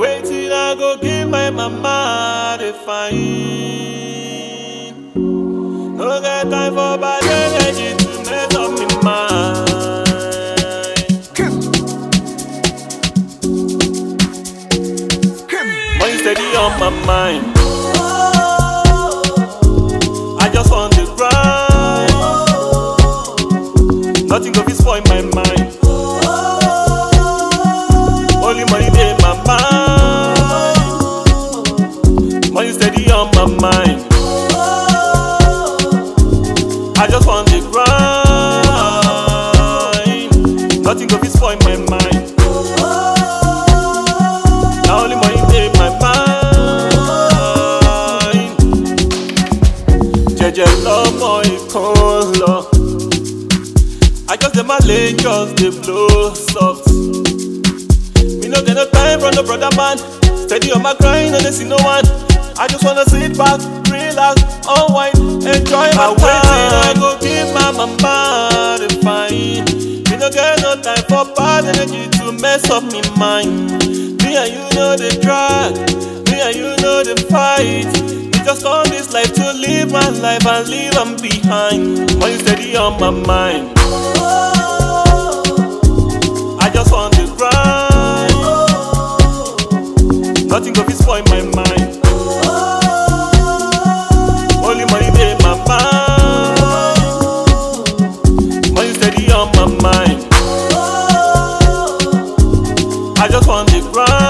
waiting, I go give my mama the fine. No get time for bad energy to mess up my mind. Money steady on my mind. I just want to grind. Nothing go be spoil my mind. Only money in my mind. Money steady on my mind. I just want to grind. Nothing go be spoil my mind. Now only money in my mind. Jeje love my color. I just dey my lane, just dey blow soft. Me no get no time from no brother man. Steady on my grind and I see no one. I just wanna sit back, relax, unwind, enjoy my time. I go give my mama the fine. Me no get no time for bad energy to mess up me mind. Me and you know the drag, me and you know the fight. We just on this life to live my life and leave them behind. Money steady on my mind. I just want to grind. Nothing go be spoil my mind. Only money in my mind. Money steady on my mind. I just want to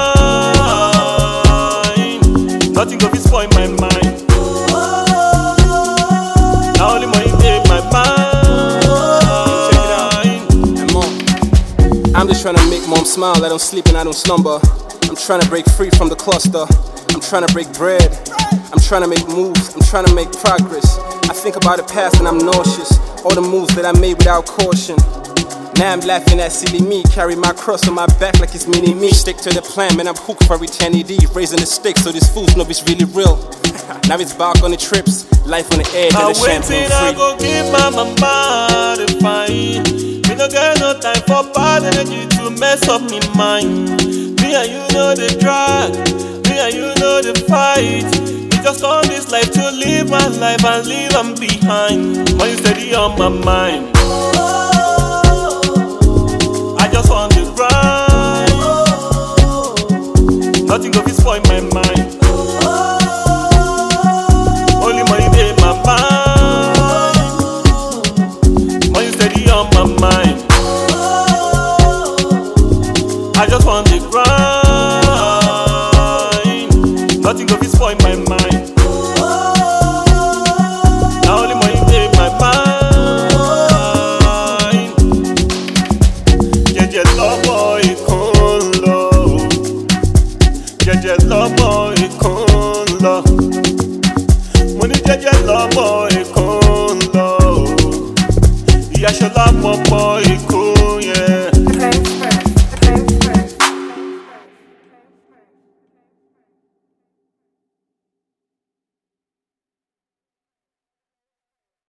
grind. Nothing go be spoil my mind. Now only money in my mind. I'm just trying to make mom smile. I don't sleep and I don't slumber. I'm trying to break free from the cluster. I'm trying to break bread. I'm trying to make moves. I'm trying to make progress. I think about the past and I'm nauseous. All the moves that I made without caution. Now I'm laughing at silly me. Carry my cross on my back like it's mini me. Stick to the plan, man, I'm hooked for eternity. Raising the stakes so this fool's know it's really real. Now it's back on the trips. Life on the edge and the champagne free. I go give my mama the fine. Me no get no time for bad energy to mess up me mind. Me and you know the drag, me and you know the fight. We just on this life to live my life and leave them behind. Money steady on my mind. I just want to grind.